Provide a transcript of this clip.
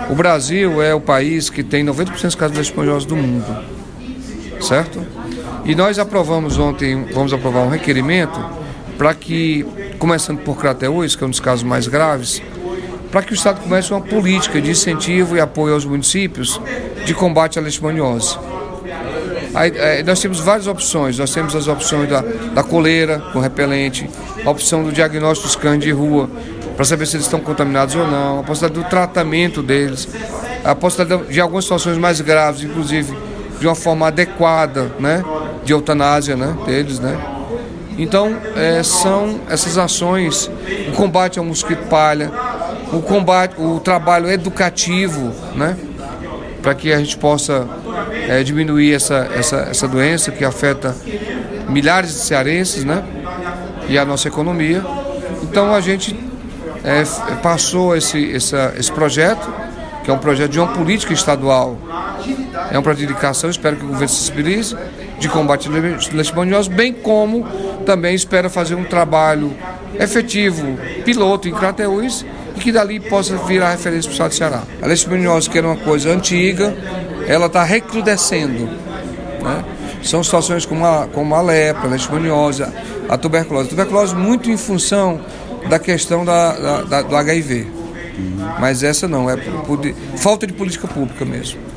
O Brasil é o país que tem 90% dos casos de leishmaniose do mundo, certo? E nós aprovamos ontem, vamos aprovar um requerimento para que, começando por Crateús, que é um dos casos mais graves, para que o Estado comece uma política de incentivo e apoio aos municípios de combate à leishmaniose. Aí, nós temos várias opções. Nós temos as opções da coleira com repelente, a opção do diagnóstico dos cães de rua para saber se eles estão contaminados ou não, a possibilidade do tratamento deles, a possibilidade de algumas situações mais graves, inclusive de uma forma adequada, né, de eutanásia, né, deles, né. Então, são essas ações, o combate ao mosquito palha, o trabalho educativo, né, para que a gente possa diminuir essa doença que afeta milhares de cearenses, né, e a nossa economia. Então, a gente passou esse projeto, que é um projeto de uma política estadual, é um projeto de indicação, espero que o governo se sensibilize, de combate à leishmaniose, bem como também espera fazer um trabalho efetivo, piloto em Crateús, e que dali possa virar referência para o estado do Ceará. A leishmaniose, que era uma coisa antiga, ela está recrudescendo, né? São situações como a lepra, a leishmaniose, a tuberculose. A tuberculose muito em função da questão do HIV. Mas essa não, é por falta de política pública mesmo.